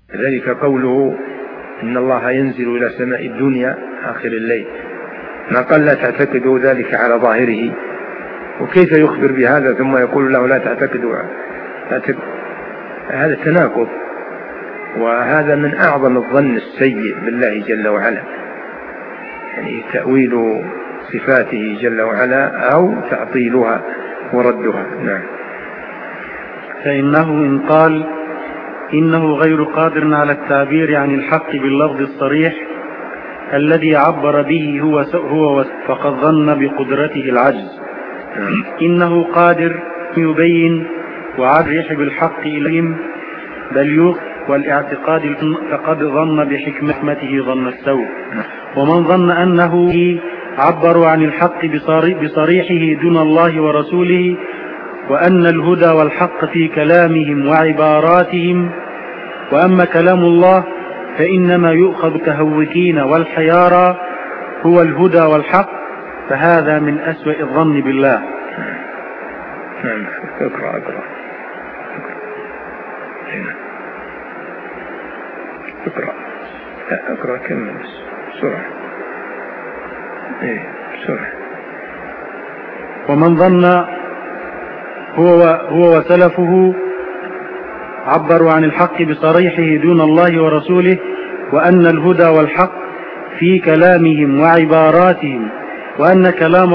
ذلك قوله إن الله ينزل إلى سماء الدنيا آخر الليل، ما قال لا تعتقدوا ذلك على ظاهره، وكيف يخبر بهذا ثم يقول له لا تعتقدوا؟ هذا تناقض، وهذا من أعظم الظن السيء بالله جل وعلا، يعني تأويل صفاته جل وعلا أو تعطيلها وردها. نعم. فإنه إن قال إنه غير قادر على التعبير عن الحق باللفظ الصريح الذي عبر به هو فقد ظن بقدرته العجز. إنه قادر يبين وعرح بالحق إليهم بل يوق والاعتقاد فقد ظن بحكمته ظن السوء. ومن ظن أنه عبروا عن الحق بصريحه دون الله ورسوله، وأن الهدى والحق في كلامهم وعباراتهم، وأما كلام الله فإنما يؤخذ كهوكين والحيارى هو الهدى والحق، فهذا من أسوأ الظن بالله. نعم. اقرأ كلمة بسرعة. بسرعة. ومن ظن هو وسلفه عبروا عن الحق بصريحه دون الله ورسوله، وأن الهدى والحق في كلامهم وعباراتهم، وأما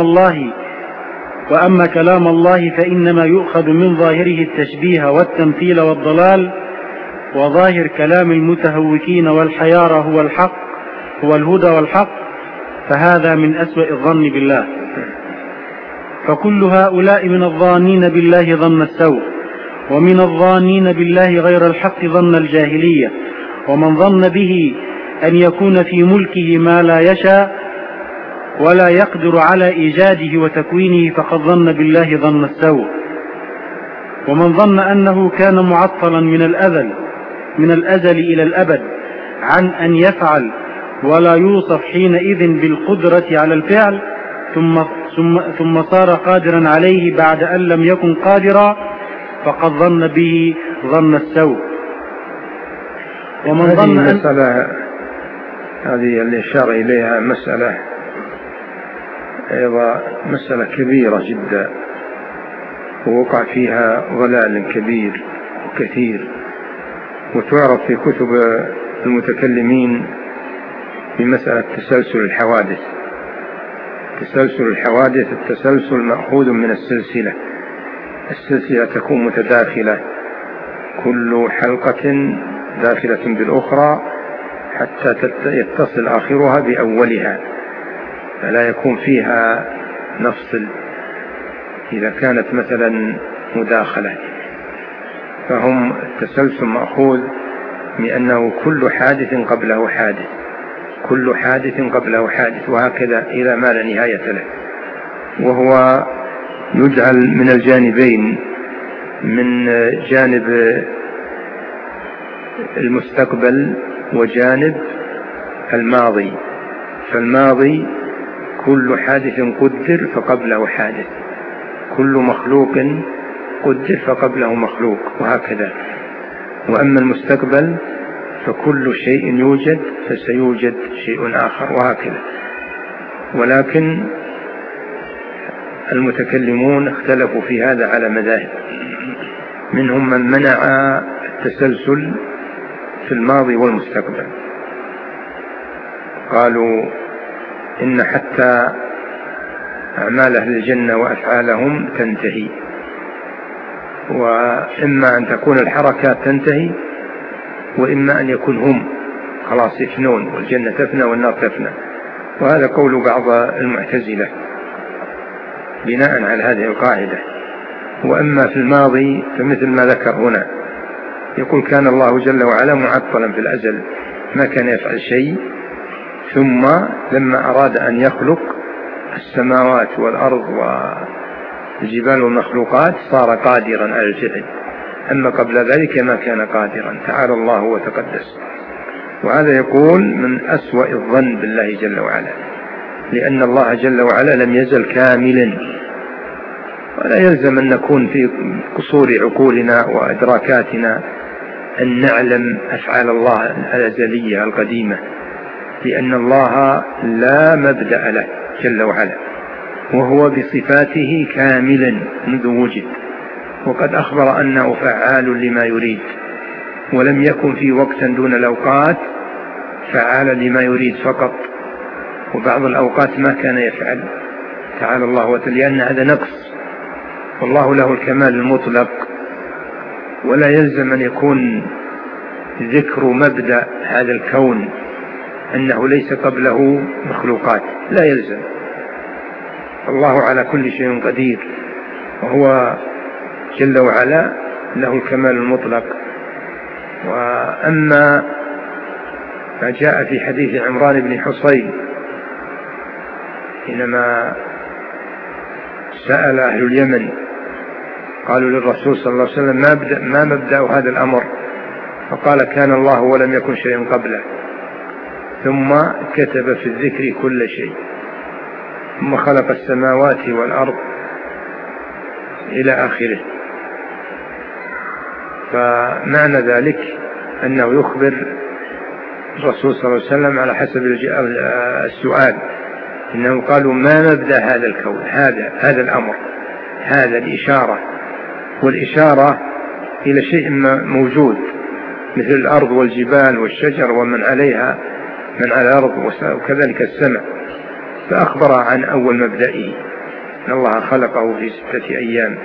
كلام الله فإنما يؤخذ من ظاهره التشبيه والتمثيل والضلال، وظاهر كلام المتهوكين والحيارى هو الحق، هو الهدى والحق، فهذا من أسوأ الظن بالله. فكل هؤلاء من الظانين بالله ظن السوء، ومن الظانين بالله غير الحق ظن الجاهلية. ومن ظن به أن يكون في ملكه ما لا يشاء ولا يقدر على إيجاده وتكوينه فقد ظن بالله ظن السوء. ومن ظن أنه كان معطلا من الأزل إلى الأبد عن أن يفعل ولا يوصف حينئذ بالقدرة على الفعل ثم صار قادرا عليه بعد أن لم يكن قادرا فقد ظن به ظن السوء. ومن ظن هذه اللي أشار إليها مسألة أيضا مسألة كبيرة جدا، ووقع فيها ضلال كبير وكثير، وتعرف في كتب المتكلمين بمسألة تسلسل الحوادث. التسلسل مأخوذ من السلسلة تكون متداخلة، كل حلقة داخلة بالأخرى حتى يتصل آخرها بأولها، فلا يكون فيها نفصل إذا كانت مثلا مداخلة. فهم التسلسل مأخوذ من أنه كل حادث قبله حادث وهكذا إلى ما لا نهاية له، وهو يجعل من الجانبين، من جانب المستقبل وجانب الماضي. فالماضي كل حادث قدر فقبله حادث، كل مخلوق قدر فقبله مخلوق، وهكذا. وأما المستقبل فكل شيء يوجد فسيوجد شيء آخر، وهكذا. ولكن المتكلمون اختلفوا في هذا على مذاهب، منهم من منع التسلسل في الماضي والمستقبل، قالوا إن حتى أعمال أهل الجنة وأفعالهم تنتهي، وإما أن تكون الحركات تنتهي، وإما أن يكون هم خلاص يفنون، والجنة تفنى والنار تفنى. وهذا قول بعض المعتزلة بناء على هذه القاعدة. وأما في الماضي فمثل ما ذكر هنا، يقول كان الله جل وعلا معطلا في الأزل، ما كان يفعل شيء، ثم لما أراد أن يخلق السماوات والأرض والجبال والمخلوقات صار قادرا على الفعل، أما قبل ذلك ما كان قادرا، تعالى الله وتقدس. وهذا يقول من أسوأ الظن بالله جل وعلا، لأن الله جل وعلا لم يزل كاملا، ولا يلزم أن نكون في قصور عقولنا وإدراكاتنا أن نعلم أفعال الله الأزلية القديمة، لأن الله لا مبدأ له جل وعلا، وهو بصفاته كاملا منذ وجد، وقد أخبر أنه فعال لما يريد، ولم يكن في وقت دون الأوقات فعال لما يريد فقط، وبعض الأوقات ما كان يفعل تعالى الله، لأن هذا نقص، والله له الكمال المطلق، ولا يلزم أن يكون ذكر مبدأ هذا الكون أنه ليس قبله مخلوقات، لا يلزم. الله على كل شيء قدير، وهو جل وعلا له الكمال المطلق. وأما ما جاء في حديث عمران بن حصين حينما سأل أهل اليمن قالوا للرسول صلى الله عليه وسلم ما مبدأ هذا الأمر؟ فقال كان الله ولم يكن شيء قبله، ثم كتب في الذكر كل شيء، ثم خلق السماوات والأرض إلى آخره. فمعنى ذلك أنه يخبر الرسول صلى الله عليه وسلم على حسب السؤال، إنهم قالوا ما مبدأ هذا الكون، هذا الأمر، هذا الإشارة، والإشارة إلى شيء موجود مثل الأرض والجبال والشجر ومن عليها، من على الأرض، وكذلك السماء. فأخبر عن أول مبدئه أن الله خلقه في 6 أيام،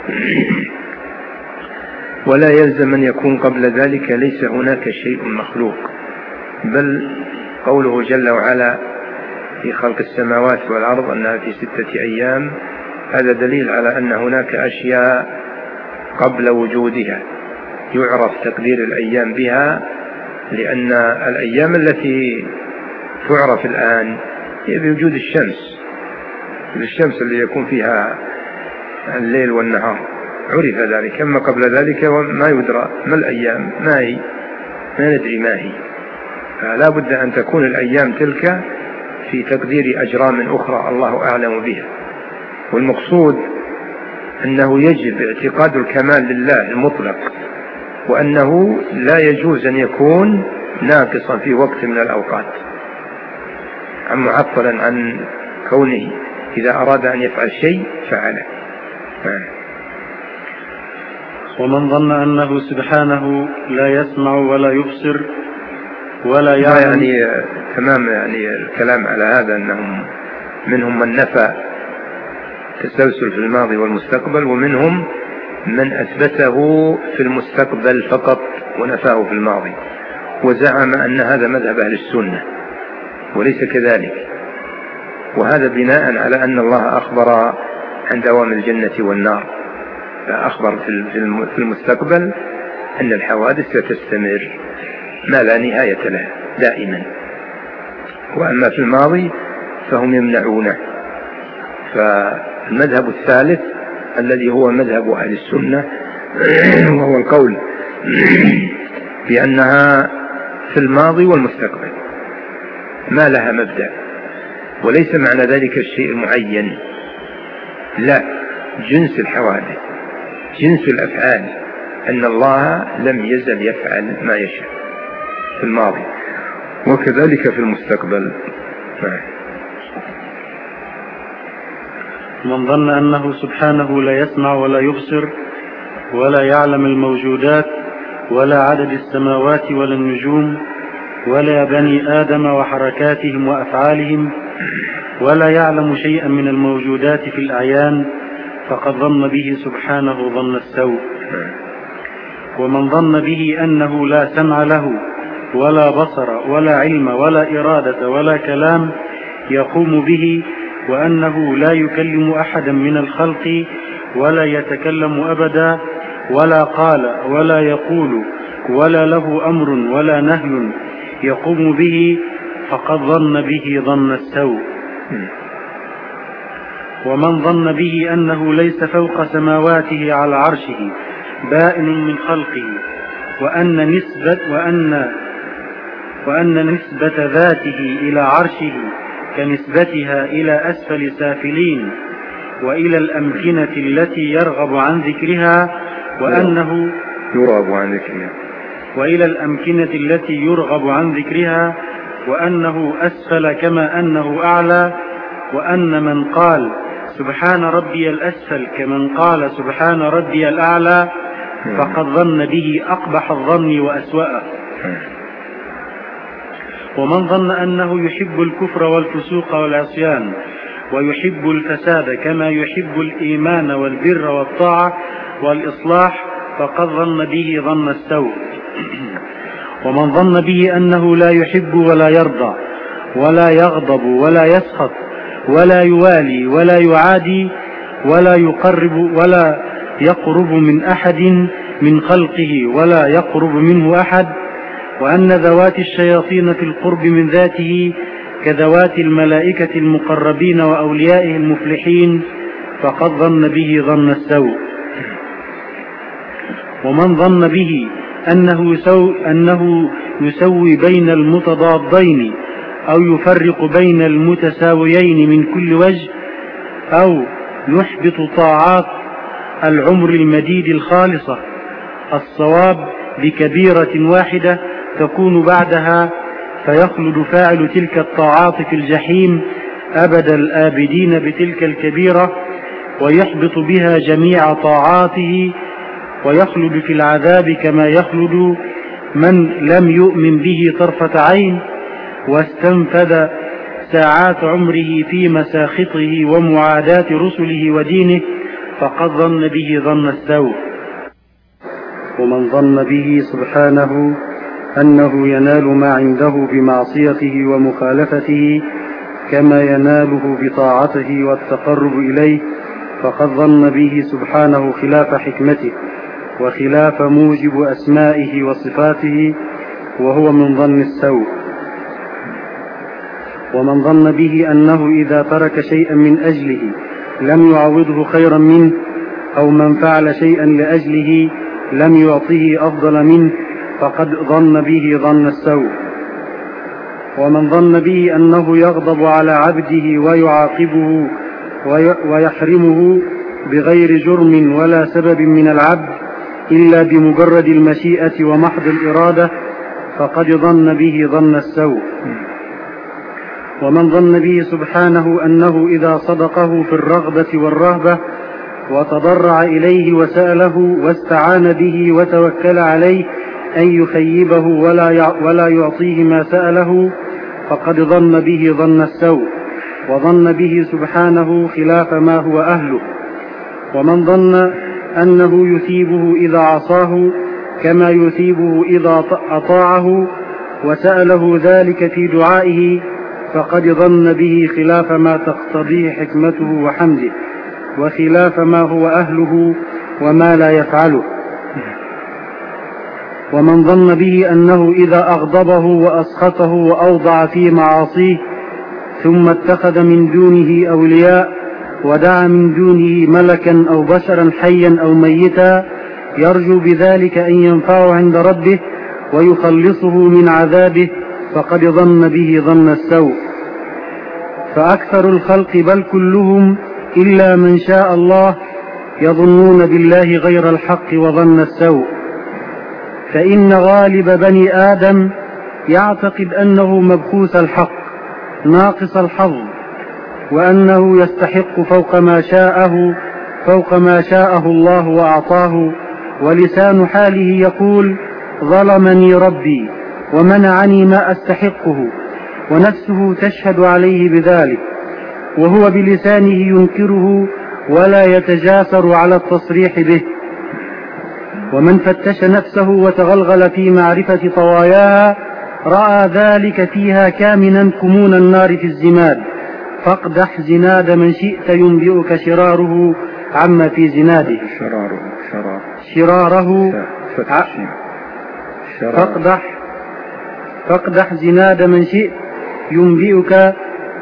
ولا يلزم أن يكون قبل ذلك ليس هناك شيء مخلوق، بل قوله جل وعلا في خلق السماوات والأرض أنها في 6 أيام، هذا دليل على أن هناك أشياء قبل وجودها يعرف تقدير الأيام بها، لأن الأيام التي تعرف الآن هي بوجود الشمس اللي يكون فيها الليل والنهار، عرف ذلك. أما قبل ذلك ما يدرى ما الأيام، ما ندري ما هي. فلا بد أن تكون الأيام تلك في تقدير أجرام أخرى الله أعلم بها. والمقصود أنه يجب اعتقاد الكمال لله المطلق، وأنه لا يجوز أن يكون ناقصا في وقت من الأوقات، معطلا عن كونه إذا أراد أن يفعل شيء فعله. ومن ظن أنه سبحانه لا يسمع ولا يبصر ولا يعلم، يعني تمام يعني الكلام على هذا، أنهم منهم من نفى تسلسل في الماضي والمستقبل، ومنهم من أثبته في المستقبل فقط ونفاه في الماضي، وزعم أن هذا مذهب أهل السنة، وليس كذلك. وهذا بناء على أن الله أخبر عن دوام الجنة والنار، فأخبر في المستقبل أن الحوادث ستستمر ما لا نهاية لها دائما، وأما في الماضي فهم يمنعونه. فالمذهب الثالث الذي هو مذهب أهل السنة وهو القول بأنها في الماضي والمستقبل ما لها مبدأ، وليس معنى ذلك الشيء المعين، لا، جنس الحوادث، جنس الأفعال، أن الله لم يزل يفعل ما يشاء في الماضي وكذلك في المستقبل. من ظن أنه سبحانه لا يسمع ولا يبصر ولا يعلم الموجودات ولا عدد السماوات ولا النجوم ولا بني آدم وحركاتهم وأفعالهم ولا يعلم شيئا من الموجودات في الأعيان، فقد ظن به سبحانه ظن السوء. ومن ظن به أنه لا سمع له ولا بصر ولا علم ولا إرادة ولا كلام يقوم به، وأنه لا يكلم أحدا من الخلق ولا يتكلم أبدا ولا قال ولا يقول ولا له أمر ولا نهي يقوم به، فقد ظن به ظن السوء. ومن ظن به أنه ليس فوق سماواته على عرشه بائن من خلقه، وأن نسبة ذاته إلى عرشه كنسبتها إلى أسفل سافلين وإلى الأمكنة التي يرغب عن ذكرها، وأنه يرغب عن ذكرها وإلى الأمكنة التي يرغب عن ذكرها، وأنه أسفل كما أنه أعلى، وأن من قال سبحان ربي الأسفل كمن قال سبحان ربي الأعلى فقد ظن به أقبح الظن وأسوأه. ومن ظن أنه يحب الكفر والفسوق والعصيان ويحب الفساد كما يحب الإيمان والبر والطاعة والإصلاح فقد ظن به ظن السوء. ومن ظن به أنه لا يحب ولا يرضى ولا يغضب ولا يسخط ولا يوالي ولا يعادي ولا يقرب من أحد من خلقه ولا يقرب منه أحد، وأن ذوات الشياطين في القرب من ذاته كذوات الملائكة المقربين وأوليائه المفلحين فقد ظن به ظن السوء. ومن ظن به أنه يسوي بين المتضادين أو يفرق بين المتساويين من كل وجه، أو يحبط طاعات العمر المديد الخالصة الصواب بكبيرة واحدة تكون بعدها، فيخلد فاعل تلك الطاعات في الجحيم أبد الآبدين بتلك الكبيرة، ويحبط بها جميع طاعاته ويخلد في العذاب كما يخلد من لم يؤمن به طرفة عين واستنفذ ساعات عمره في مساخطه ومعاداة رسله ودينه فقد ظن به ظن السوء. ومن ظن به سبحانه أنه ينال ما عنده بمعصيته ومخالفته كما يناله بطاعته والتقرب إليه فقد ظن به سبحانه خلاف حكمته وخلاف موجب أسمائه وصفاته، وهو من ظن السوء. ومن ظن به أنه إذا ترك شيئا من أجله لم يعوضه خيرا منه، أو من فعل شيئا لأجله لم يعطه أفضل منه فقد ظن به ظن السوء. ومن ظن به أنه يغضب على عبده ويعاقبه ويحرمه بغير جرم ولا سبب من العبد إلا بمجرد المشيئة ومحض الإرادة فقد ظن به ظن السوء. ومن ظن به سبحانه أنه إذا صدقه في الرغبة والرهبة وتضرع إليه وسأله واستعان به وتوكل عليه أن يخيبه ولا يعطيه ما سأله فقد ظن به ظن السوء، وظن به سبحانه خلاف ما هو أهله. ومن ظن أنه يثيبه إذا عصاه كما يثيبه إذا أطاعه وسأله ذلك في دعائه فقد ظن به خلاف ما تقتضيه حكمته وحمده وخلاف ما هو أهله وما لا يفعله. ومن ظن به أنه إذا أغضبه وأسخطه وأوضع في معاصيه ثم اتخذ من دونه أولياء ودعا من دونه ملكا أو بشرا حيا أو ميتا يرجو بذلك أن ينفعه عند ربه ويخلصه من عذابه فقد ظن به ظن السوء. فأكثر الخلق بل كلهم إلا من شاء الله يظنون بالله غير الحق وظن السوء. فإن غالب بني آدم يعتقد أنه مبخوث الحق ناقص الحظ، وأنه يستحق فوق ما شاءه الله وأعطاه، ولسان حاله يقول ظلمني ربي ومنعني ما أستحقه، ونفسه تشهد عليه بذلك، وهو بلسانه ينكره ولا يتجاسر على التصريح به. ومن فتش نفسه وتغلغل في معرفة طواياها رأى ذلك فيها كامنا كمون النار في الزماد، فاقدح زناد من شئت ينبئك شراره عما في زناده. فاقدح زناد من شئت ينبئك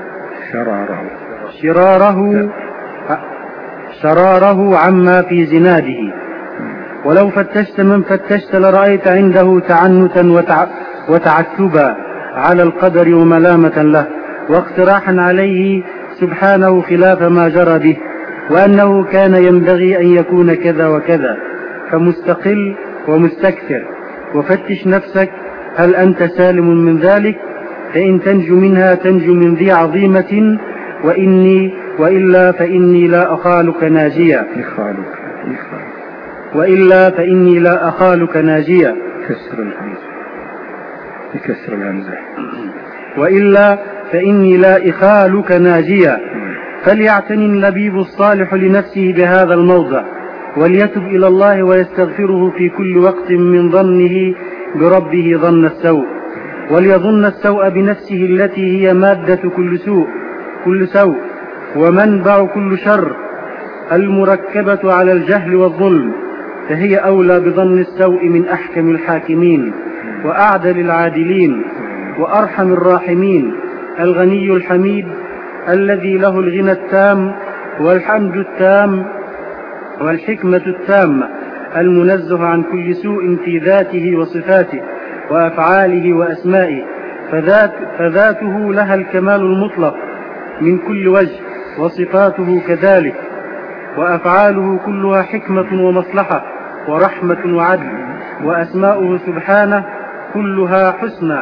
شراره عما في زناده. ولو فتشت من فتشت لرأيت عنده تعنتا وتعتبا على القدر وملامة له واقتراحا عليه سبحانه خلاف ما جرى به، وأنه كان ينبغي أن يكون كذا وكذا، فمستقل ومستكثر وفتش نفسك هل أنت سالم من ذلك، فإن تنجو منها تنجو من ذي عظيمة، وإلا فإني لا أخالك ناجيا. وإلا فإني لا أخالك ناجيا. بكسر الهمزة. وإلا فإني لا أخالك ناجيا. فليعتني اللبيب الصالح لنفسه بهذا الموضع، وليتب إلى الله ويستغفره في كل وقت من ظنه بربه ظن السوء، وليظن السوء بنفسه التي هي مادة كل سوء ومنبع كل شر، المركبة على الجهل والظلم، فهي أولى بظن السوء من أحكم الحاكمين وأعدل العادلين وأرحم الراحمين، الغني الحميد الذي له الغنى التام والحمد التام والحكمة التامة، المنزه عن كل سوء في ذاته وصفاته وأفعاله وأسمائه، فذاته لها الكمال المطلق من كل وجه، وصفاته كذلك، وأفعاله كلها حكمة ومصلحة ورحمة وعدل، وأسماؤه سبحانه كلها حسنى.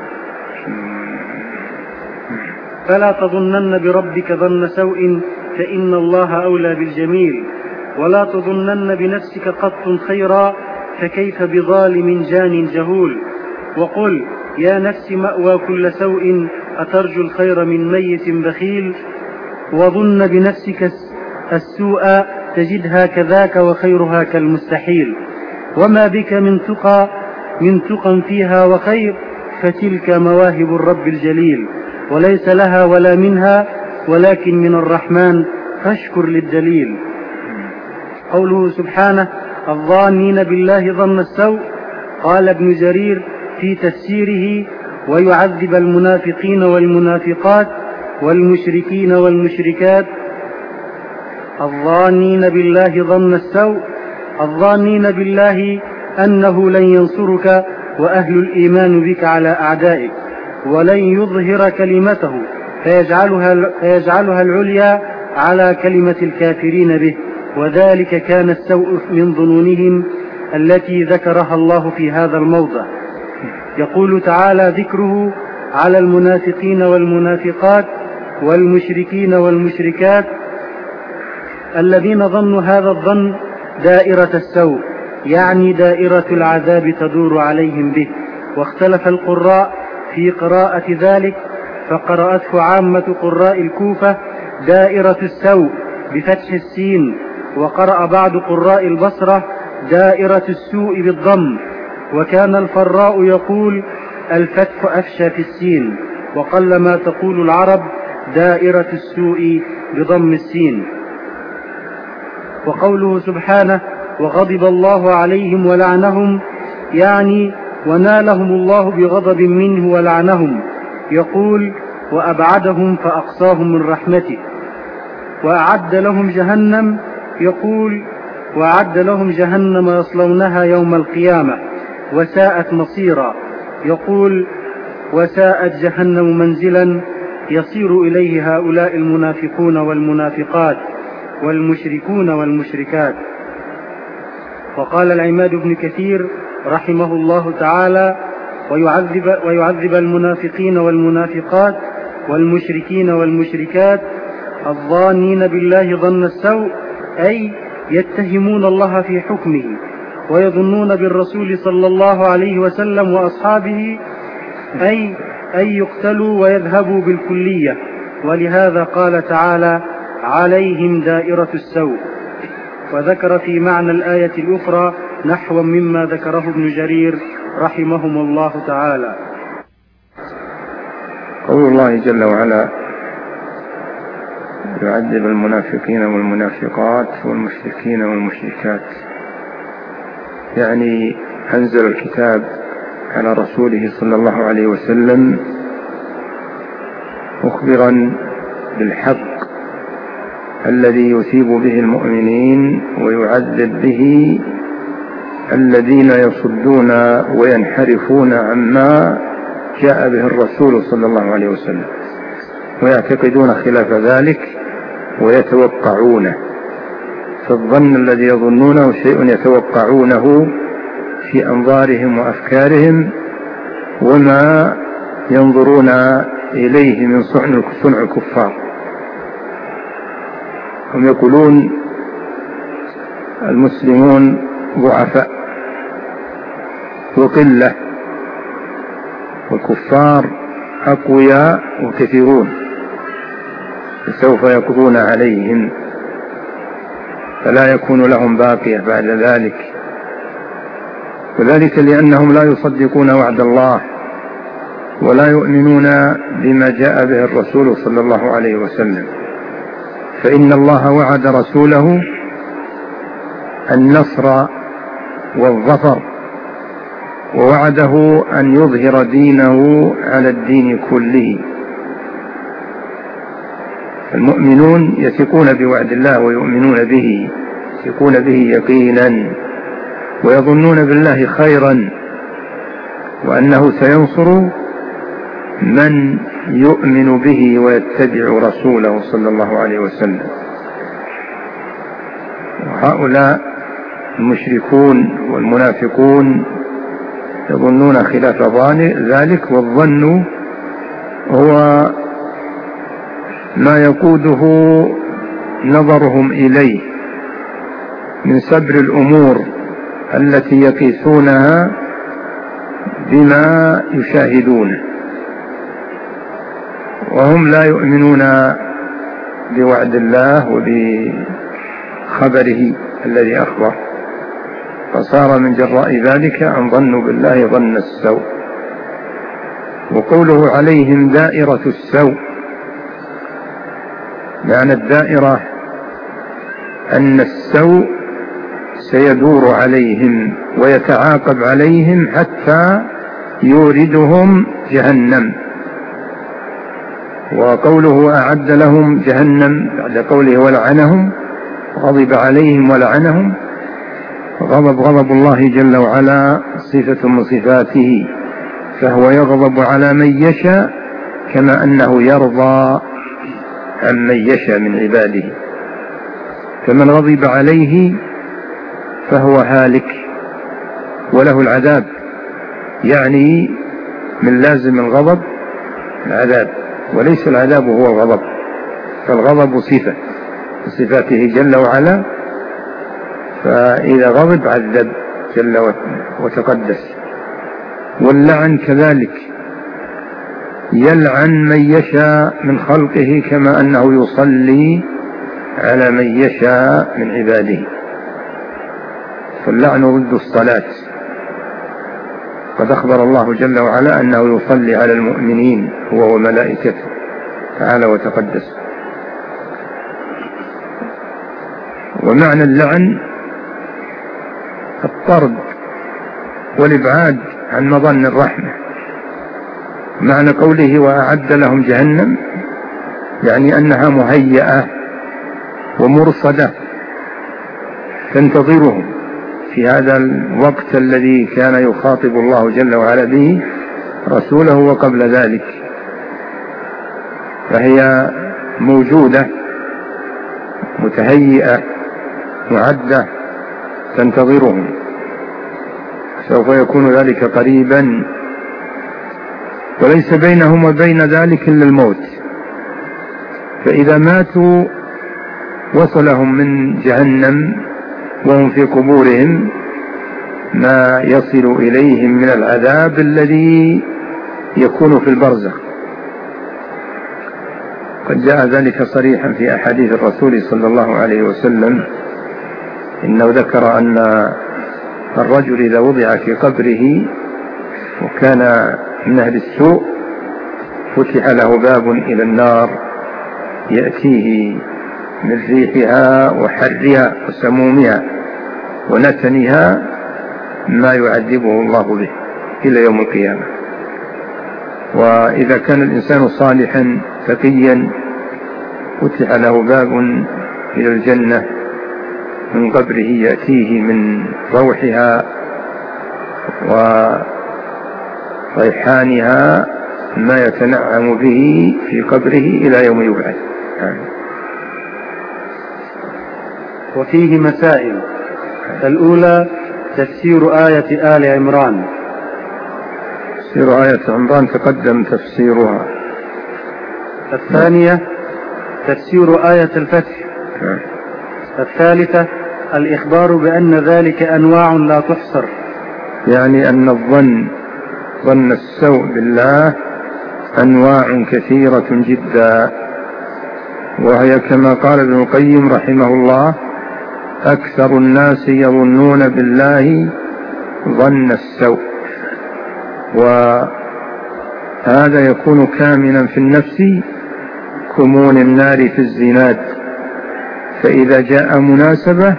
فلا تظنن بربك ظن سوء، فإن الله أولى بالجميل، ولا تظنن بنفسك قط خيرا، فكيف بظالم جان جهول. وقل يا نفس مأوى كل سوء، أترجو الخير من ميت بخيل، وظن بنفسك السوء تجدها كذاك وخيرها كالمستحيل، وما بك من تقى فيها وخير، فتلك مواهب الرب الجليل، وليس لها ولا منها، ولكن من الرحمن، فاشكر للدليل. قوله سبحانه الظانين بالله ظن السوء، قال ابن جرير في تفسيره ويعذب المنافقين والمنافقات والمشركين والمشركات. الظانين بالله ظن السوء، الظانين بالله أنه لن ينصرك وأهل الإيمان بك على أعدائك، ولن يظهر كلمته فيجعلها العليا على كلمة الكافرين به، وذلك كان السوء من ظنونهم التي ذكرها الله في هذا الموضع. يقول تعالى ذكره على المنافقين والمنافقات والمشركين والمشركات الذين ظنوا هذا الظن دائرة السوء، يعني دائرة العذاب تدور عليهم به. واختلف القراء في قراءة ذلك، فقرأته عامة قراء الكوفة دائرة السوء بفتح السين، وقرأ بعض قراء البصرة دائرة السوء بالضم، وكان الفراء يقول الفتح أفشى في السين، وقلما تقول العرب دائرة السوء بضم السين. وقوله سبحانه وغضب الله عليهم ولعنهم، يعني ونالهم الله بغضب منه ولعنهم، يقول وأبعدهم فأقصاهم من رحمته. وأعد لهم جهنم، يقول وأعد لهم جهنم يصلونها يوم القيامة وساءت مصيرا، يقول وساءت جهنم منزلا يصير إليه هؤلاء المنافقون والمنافقات والمشركون والمشركات. وقال العماد بن كثير رحمه الله تعالى ويعذب المنافقين والمنافقات والمشركين والمشركات الظانين بالله ظن السوء، أي يتهمون الله في حكمه ويظنون بالرسول صلى الله عليه وسلم وأصحابه، أي يقتلوا ويذهبوا بالكلية. ولهذا قال تعالى عليهم دائرة السوء. وذكر في معنى الآية الأخرى نحو مما ذكره ابن جرير رحمهم الله تعالى. قول الله جل وعلا يعذب المنافقين والمنافقات والمشركين والمشركات، يعني أنزل الكتاب على رسوله صلى الله عليه وسلم مخبرا بالحق الذي يثيب به المؤمنين ويعذب به الذين يصدون وينحرفون عما جاء به الرسول صلى الله عليه وسلم ويعتقدون خلاف ذلك ويتوقعونه. فالظن الذي يظنونه شيء يتوقعونه في أنظارهم وأفكارهم وما ينظرون إليه من صنع الكفار. هم يقولون المسلمون ضعفاء وقلة، والكفار أقوياء وكثيرون، فسوف يقضون عليهم فلا يكون لهم باقية بعد ذلك. وذلك لأنهم لا يصدقون وعد الله ولا يؤمنون بما جاء به الرسول صلى الله عليه وسلم. فإن الله وعد رسوله النصر والظفر، ووعده أن يظهر دينه على الدين كله. المؤمنون يثقون بوعد الله ويؤمنون به، يثقون به يقينا، ويظنون بالله خيرا، وأنه سينصر من يؤمن به ويتبع رسوله صلى الله عليه وسلم. وهؤلاء المشركون والمنافقون يظنون خلاف ذلك، والظن هو ما يقوده نظرهم إليه من سبر الأمور التي يقيسونها بما يشاهدونه، وهم لا يؤمنون بوعد الله وبخبره الذي أخبر، فصار من جراء ذلك أن ظنوا بالله ظن السوء. وقوله عليهم دائرة السوء، معنى الدائرة أن السوء سيدور عليهم ويتعاقب عليهم حتى يوردهم جهنم. وقوله أعد لهم جهنم بعد قوله ولعنهم، غضب عليهم ولعنهم، غضب الله جل وعلا صفة من صفاته، فهو يغضب على من يشاء كما أنه يرضى عن من يشاء من عباده. فمن غضب عليه فهو هالك وله العذاب، يعني من لازم الغضب العذاب، وليس العذاب هو الغضب، فالغضب صفة صفاته جل وعلا، فإذا غضب عذب جل وتقدس. واللعن كذلك، يلعن من يشاء من خلقه كما أنه يصلي على من يشاء من عباده، فاللعن ضد الصلاة. قد أخبر الله جل وعلا أنه يصلي على المؤمنين هو وملائكته تعالى وتقدس. ومعنى اللعن الطرد والإبعاد عن مظن الرحمة. معنى قوله وأعد لهم جهنم يعني أنها مهيئة ومرصدة تنتظرهم في هذا الوقت الذي كان يخاطب الله جل وعلا به رسوله وقبل ذلك، فهي موجودة متهيئة معدة تنتظرهم، سوف يكون ذلك قريبا، وليس بينهم وبين ذلك إلا الموت. فإذا ماتوا وصلهم من جهنم وهم في قبورهم ما يصل إليهم من العذاب الذي يكون في البرزخ. قد جاء ذلك صريحا في أحاديث الرسول صلى الله عليه وسلم، إنه ذكر أن الرجل إذا وضع في قبره وكان من أهل السوء فتح له باب إلى النار يأتيه من ريحها وحرها وسمومها ونتنها ما يعذبه الله به إلى يوم القيامة. وإذا كان الإنسان صالحا تقيا فتح له باب إلى الجنة من قبره يأتيه من روحها وريحانها ما يتنعم به في قبره إلى يوم يبعث. وفيه مسائل. الأولى تفسير آية آل عمران. تفسير آية عمران تقدم تفسيرها. الثانية تفسير آية الفتح. الثالثة الإخبار بأن ذلك أنواع لا تحصر، يعني أن ظن السوء بالله أنواع كثيرة جدا، وهي كما قال ابن القيم رحمه الله: أكثر الناس يظنون بالله ظن السوء، وهذا يكون كامنا في النفس كمون النار في الزناد، فإذا جاء مناسبة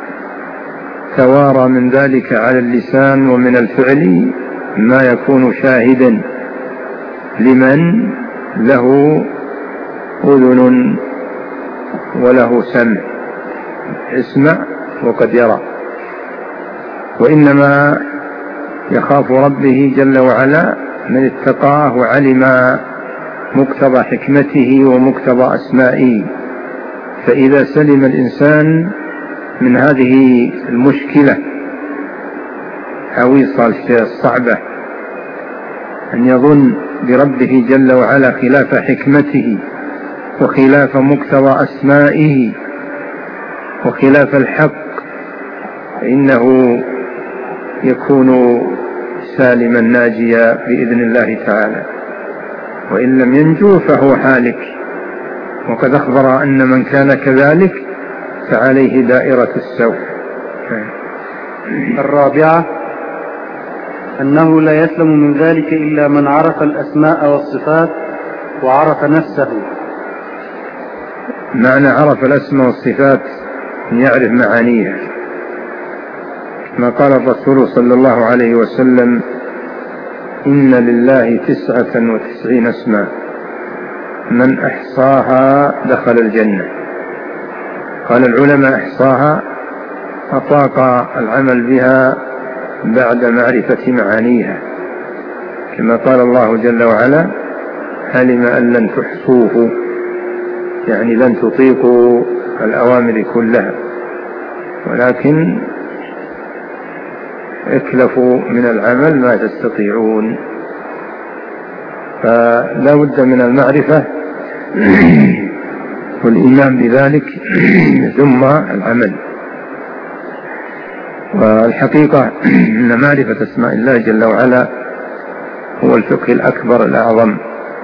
توارى من ذلك على اللسان ومن الفعل ما يكون شاهدا لمن له أذن وله سمع، اسمع وقد يرى. وإنما يخاف ربه جل وعلا من اتقاه وعلم مقتضى حكمته ومقتضى أسمائه. فإذا سلم الإنسان من هذه المشكلة عويصة الصعبة أن يظن بربه جل وعلا خلاف حكمته وخلاف مقتضى أسمائه وخلاف الحق، فإنه يكون سالما ناجيا بإذن الله تعالى، وإن لم ينجو فهو هالك. وقد أخبر أن من كان كذلك فعليه دائرة السوء. الرابعة أنه لا يسلم من ذلك إلا من عرف الأسماء والصفات وعرف نفسه. معنى عرف الأسماء والصفات أن يعرف معانيها، ما قال الرسول صلى الله عليه وسلم: إن لله 99 اسما من أحصاها دخل الجنة. قال العلماء: أحصاها أطاق العمل بها بعد معرفة معانيها، كما قال الله جل وعلا: علم أن لن تحصوه، يعني لن تطيقوا الأوامر كلها، ولكن اكلفوا من العمل ما تستطيعون. فلا بد من المعرفة والإيمان بذلك ثم العمل. والحقيقة أن معرفة أسماء الله جل وعلا هو الفقه الأكبر الأعظم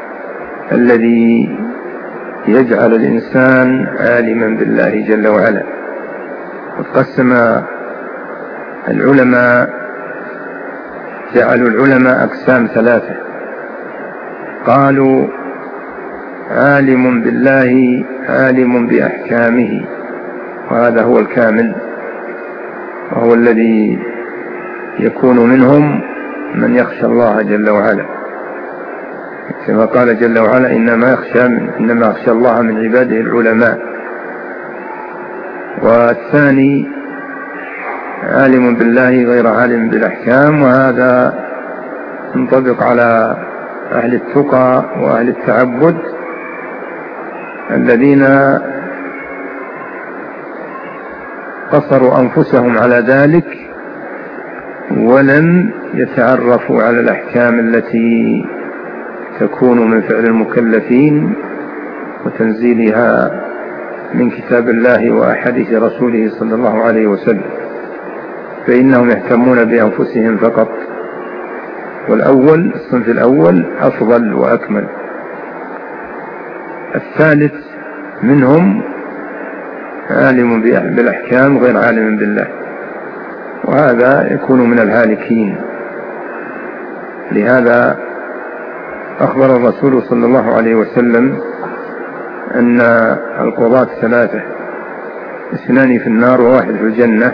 الذي يجعل الإنسان عالما بالله جل وعلا. وقسم العلماء، جعلوا العلماء أقسام 3: قالوا: عالم بالله عالم بأحكامه، وهذا هو الكامل، وهو الذي يكون منهم من يخشى الله جل وعلا، كما قال جل وعلا: إنما يخشى الله من عباده العلماء. والثاني عالم بالله غير عالم بالأحكام، وهذا ينطبق على أهل التقى وأهل التعبد الذين قصروا أنفسهم على ذلك ولم يتعرفوا على الأحكام التي تكون من فعل المكلفين وتنزيلها من كتاب الله وأحاديث رسوله صلى الله عليه وسلم، فإنهم يهتمون بأنفسهم فقط. والأول، الصنف الأول أفضل وأكمل. الثالث منهم عالم بالأحكام غير عالم بالله، وهذا يكون من الهالكين. لهذا أخبر الرسول صلى الله عليه وسلم أن القضاة 3: 2 في النار و1 في الجنة.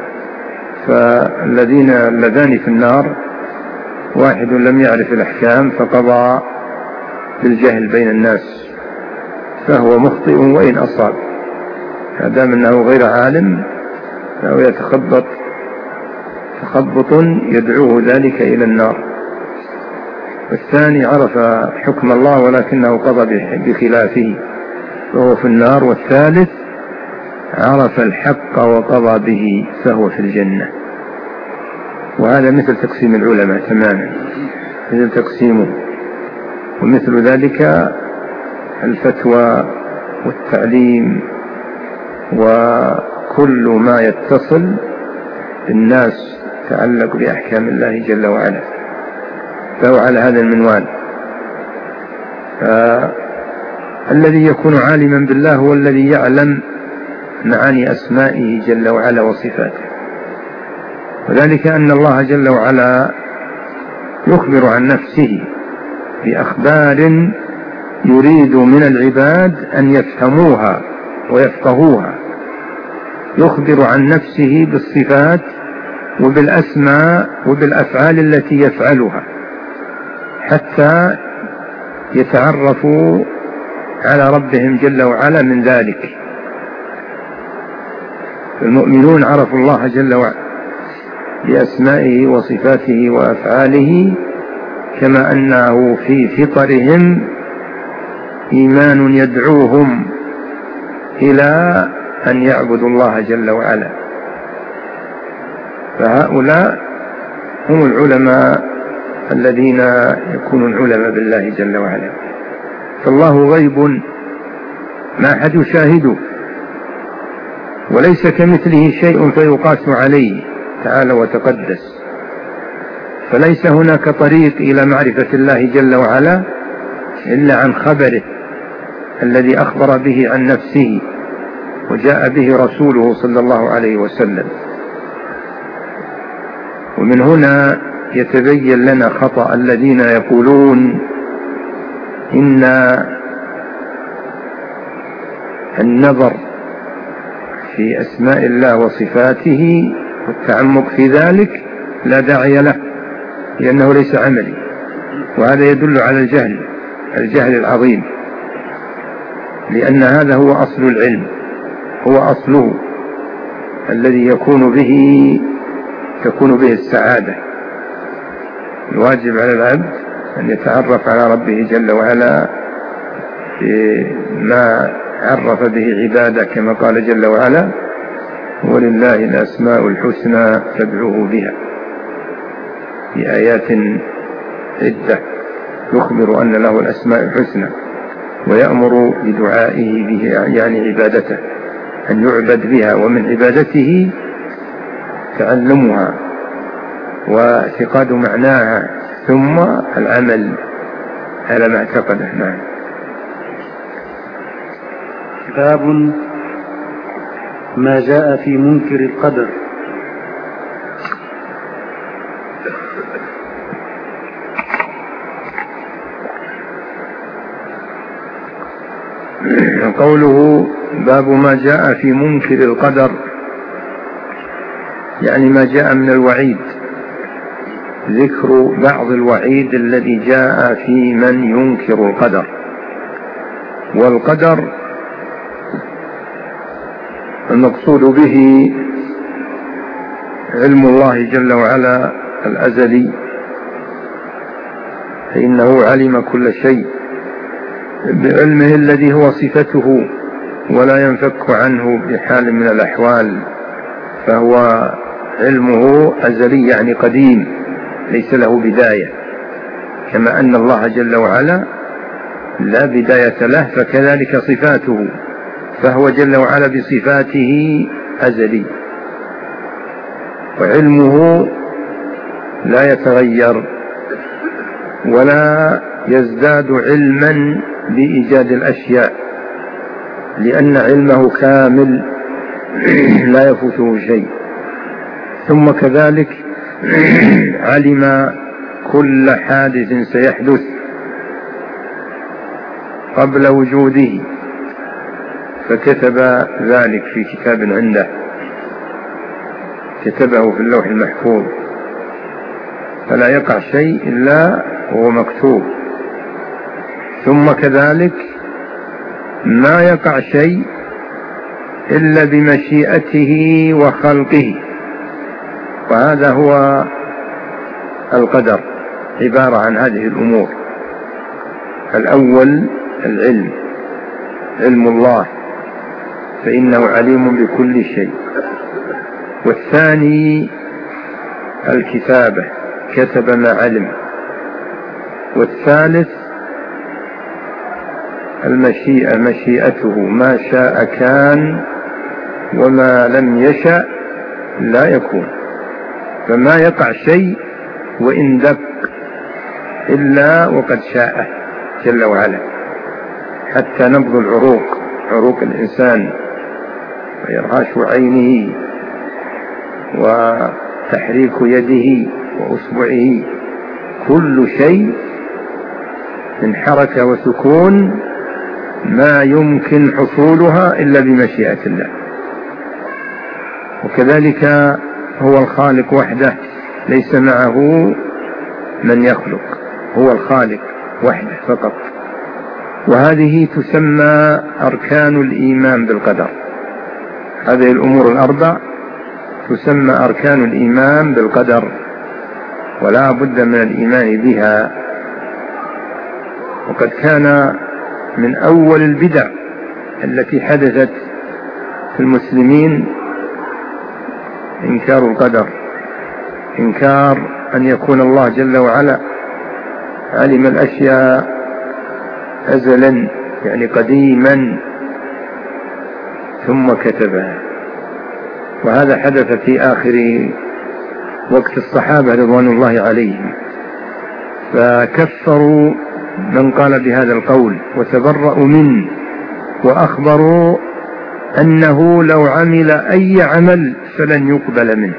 اللذان في النار: واحد لم يعرف الأحكام فقضى بالجهل بين الناس، فهو مخطئ وإن أصاب، دام أنه غير عالم فهو يتخبط تخبط يدعوه ذلك إلى النار. والثاني عرف حكم الله ولكنه قضى بخلافه فهو في النار. والثالث عرف الحق وقضى به فهو في الجنة. وهذا مثل تقسيم العلماء تماما، مثل تقسيمه. ومثل ذلك الفتوى والتعليم وكل ما يتصل بالناس يتعلق بأحكام الله جل وعلا، فهو على هذا المنوال. الذي يكون عالما بالله هو الذي يعلم معاني أسمائه جل وعلا وصفاته، وذلك أن الله جل وعلا يخبر عن نفسه بأخبار يريد من العباد أن يفهموها ويفقهوها. يخبر عن نفسه بالصفات وبالأسماء وبالأفعال التي يفعلها حتى يتعرفوا على ربهم جل وعلا من ذلك. المؤمنون عرفوا الله جل وعلا بأسمائه وصفاته وأفعاله، كما أنه في فطرهم إيمان يدعوهم إلى أن يعبدوا الله جل وعلا. فهؤلاء هم العلماء الذين يكونون علماء بالله جل وعلا. فالله غيب ما أحد يشاهده، وليس كمثله شيء فيقاس عليه تعالى وتقدس. فليس هناك طريق إلى معرفة الله جل وعلا إلا عن خبره الذي أخبر به عن نفسه وجاء به رسوله صلى الله عليه وسلم. ومن هنا يتبين لنا خطأ الذين يقولون إن النظر في أسماء الله وصفاته والتعمق في ذلك لا داعي له، لأنه ليس عملي. وهذا يدل على الجهل العظيم، لأن هذا هو أصل العلم، هو أصله الذي تكون به السعادة. الواجب على العبد أن يتعرف على ربه جل وعلا ما عرف به عباده، كما قال جل وعلا: ولله الأسماء الحسنى فادعوه بها، في آيات عدة يخبر أن له الأسماء الحسنى ويأمر بدعائه به، يعني عبادته، أن يعبد بها، ومن عبادته تعلمها واعتقاد معناها ثم العمل على ما اعتقده. نعم. باب ما جاء في منكر القدر. قوله باب ما جاء في منكر القدر، يعني ما جاء من الوعيد، ذكر بعض الوعيد الذي جاء في من ينكر القدر. والقدر المقصود به علم الله جل وعلا الأزلي، فإنه علم كل شيء بعلمه الذي هو صفته ولا ينفك عنه بحال من الأحوال، فهو علمه أزلي يعني قديم ليس له بداية، كما أن الله جل وعلا لا بداية له، فكذلك صفاته، فهو جل وعلا بصفاته أزلي، وعلمه لا يتغير ولا يزداد علما بإيجاد الأشياء، لأن علمه كامل لا يفوته شيء. ثم كذلك علم كل حادث سيحدث قبل وجوده، فكتب ذلك في كتاب عنده، كتبه في اللوح المحفوظ، فلا يقع شيء إلا هو مكتوب. ثم كذلك ما يقع شيء إلا بمشيئته وخلقه، وهذا هو القدر، عبارة عن هذه الأمور. الأول العلم، علم الله، فإنه عليم بكل شيء. والثاني الكتابة، كتب ما علم. والثالث المشيئة، مشيئته، ما شاء كان وما لم يشأ لا يكون. فما يقع شيء وإن دق إلا وقد شاءه جل وعلا، حتى نبض العروق، عروق الإنسان، وإرهاش عينه، وتحريك يده وأصبعه، كل شيء من حركة وسكون ما يمكن حصولها إلا بمشيئة الله. وكذلك هو الخالق وحده، ليس معه من يخلق، هو الخالق وحده فقط. وهذه تسمى أركان الإيمان بالقدر. هذه الأمور الأربع تسمى أركان الإيمان بالقدر، ولا بد من الإيمان بها. وقد كان من أول البدع التي حدثت في المسلمين إنكار القدر، إنكار أن يكون الله جل وعلا علم الأشياء أزلا، يعني قديما، ثم كتبها. وهذا حدث في آخر وقت الصحابة رضوان الله عليهم، فكفروا من قال بهذا القول وتبرأوا منه، وأخبروا أنه لو عمل أي عمل فلن يقبل منه،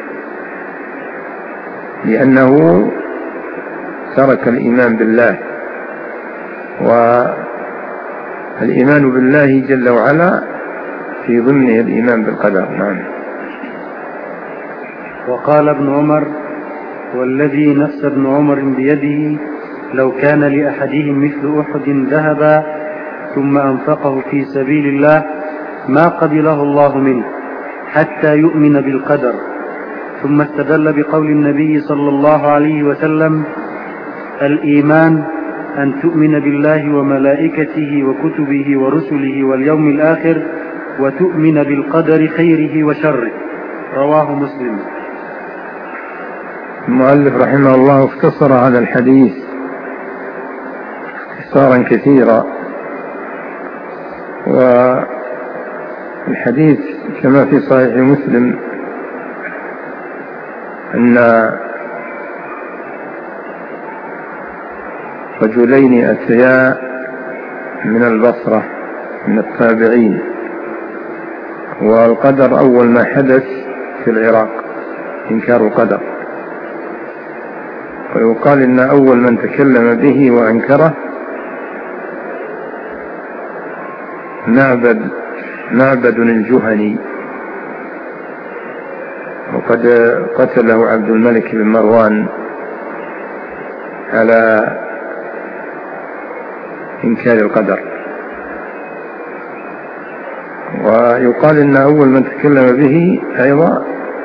لأنه ترك الإيمان بالله. والإيمان بالله جل وعلا في ضمنه الإيمان بالقدر. نعم. وقال ابن عمر: والذي نفس ابن عمر بيده لو كان لأحدهم مثل أحد ذهبا ثم أنفقه في سبيل الله ما قبله الله منه حتى يؤمن بالقدر. ثم استدل بقول النبي صلى الله عليه وسلم: الإيمان أن تؤمن بالله وملائكته وكتبه ورسله واليوم الآخر وتؤمن بالقدر خيره وشره. رواه مسلم. المؤلف رحمه الله اختصر هذا الحديث اختصارا كثيرا. والحديث كما في صحيح مسلم أن رجلين أتيا من البصرة من التابعين، والقدر أول ما حدث في العراق إنكار القدر. ويقال إن أول من تكلم به وأنكره معبد الجهني، وقد قتله عبد الملك بن مروان على إنكار القدر. ويقال إن أول من تكلم به أيضا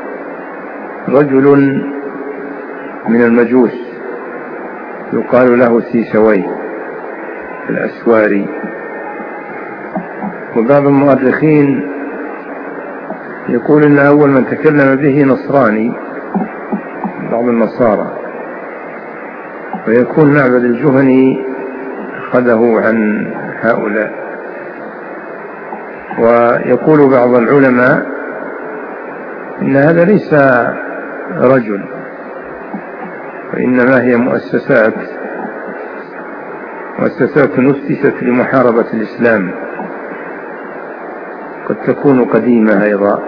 رجل من المجوس يقال له سيسوي الأسواري. وبعض المؤرخين يقول إن أول من تكلم به نصراني، بعض النصارى، ويكون معبد الجهني أخذه عن هؤلاء. ويقول بعض العلماء إن هذا ليس رجل، وإنما هي مؤسسات أسست لمحاربة الإسلام، قد تكون قديمة أيضا.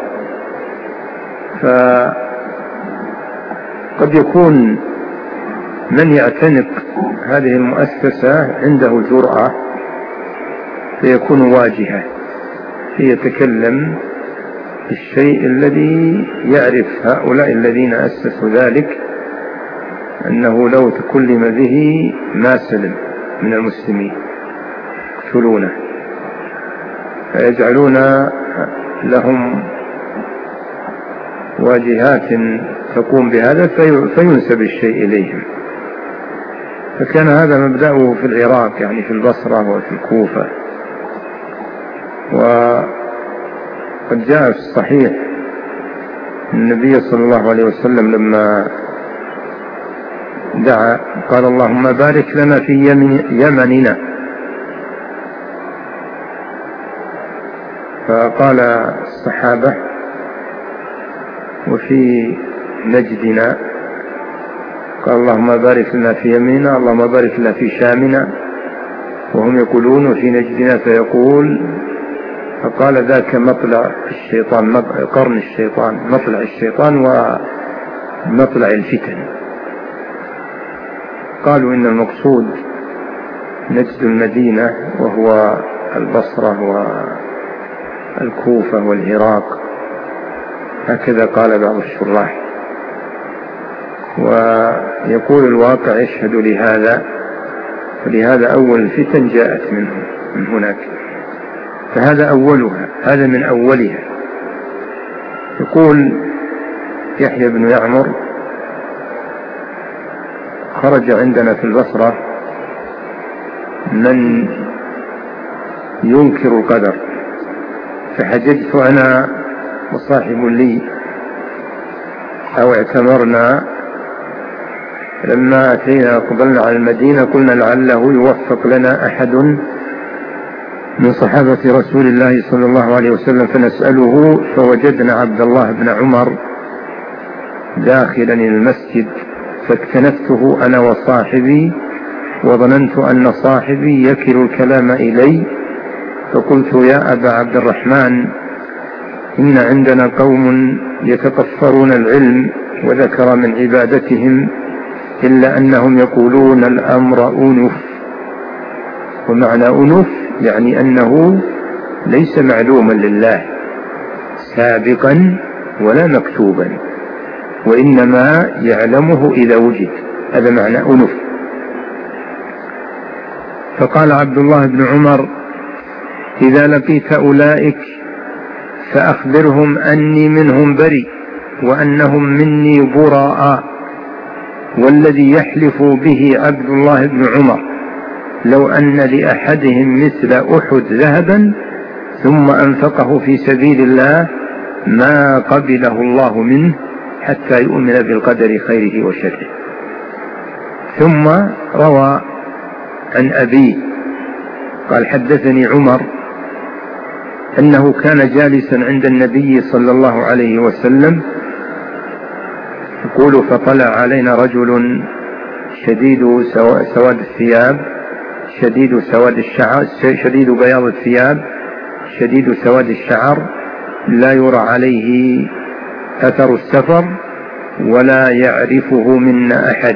فقد يكون من يعتنق هذه المؤسسة عنده جرأة فيكون واجهة، فيتكلم بالشيء الذي يعرف هؤلاء الذين أسسوا ذلك أنه لو تكلم به ما سلم من المسلمين، يقتلونه، فيجعلون لهم واجهات تقوم بهذا فينسب الشيء إليهم. فكان هذا مبدأه في العراق، يعني في البصرة وفي الكوفة. وقد جاء في الصحيح النبي صلى الله عليه وسلم لما دعا قال اللهم بارك لنا في يمننا. فقال الصحابة وفي نجدنا، قال اللهم بارك لنا في يمننا، اللهم بارك لنا في شامنا، وهم يقولون وفي نجدنا، فيقول فقال ذاك مطلع الشيطان، قرن الشيطان، مطلع الشيطان ومطلع الفتن. قالوا إن المقصود نجد المدينة وهو البصرة والكوفة والعراق، هكذا قال بعض الشراح. ويقول الواقع يشهد لهذا، فلهذا أول الفتن جاءت من هناك، فهذا أولها، هذا من أولها. يقول يحيى بن يعمر خرج عندنا في البصرة من ينكر القدر، فحججت أنا وصاحب لي أو اعتمرنا، لما أتينا قبلنا على المدينة قلنا لعله يوفق لنا أحد من صحابة رسول الله صلى الله عليه وسلم فنسأله، فوجدنا عبد الله بن عمر داخلا المسجد، فاكتنفته أنا وصاحبي، وظننت أن صاحبي يكل الكلام إلي، فقلت يا أبا عبد الرحمن إن عندنا قوم يتطفرون العلم، وذكر من عبادتهم إلا أنهم يقولون الأمر أنف، ومعنى أنف يعني أنه ليس معلوما لله سابقا ولا مكتوبا، وإنما يعلمه إذا وجد، هذا معنى أنف. فقال عبد الله بن عمر إذا لقيت أولئك فأخبرهم أني منهم بريء وأنهم مني براء، والذي يحلف به عبد الله بن عمر لو أن لأحدهم مثل أحد ذهبا ثم أنفقه في سبيل الله ما قبله الله منه حتى يؤمن بالقدر خيره وشره. ثم روى عن أبيه قال حدثني عمر أنه كان جالسا عند النبي صلى الله عليه وسلم، يقول فطلع علينا رجل شديد سواد الثياب، شديد سواد الشعر، شديد بياض الثياب، شديد سواد الشعر، لا يرى عليه أثر السفر ولا يعرفه منا أحد،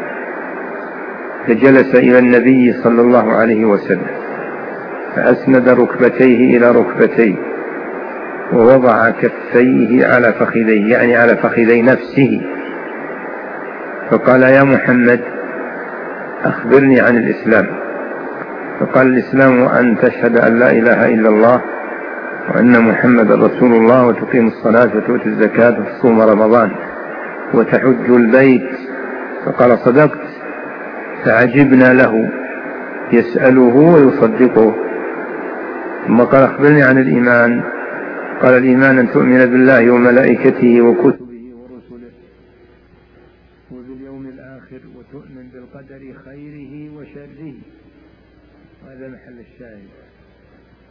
فجلس إلى النبي صلى الله عليه وسلم فأسند ركبتيه إلى ركبتيه ووضع كفيه على فخذيه، يعني على فخذي نفسه، فقال يا محمد أخبرني عن الإسلام. فقال الإسلام أن تشهد أن لا إله إلا الله وأن محمد رسول الله، وتقيم الصلاة وتؤتي الزكاة وتصوم رمضان وتحج البيت. فقال صدقت. فعجبنا له يسأله ويصدقه. ثم قال أخبرني عن الإيمان. قال الإيمان أن تؤمن بالله وملائكته وكتبه ورسله وباليوم الآخر وتؤمن بالقدر خيره وشره. هذا محل الشاهد.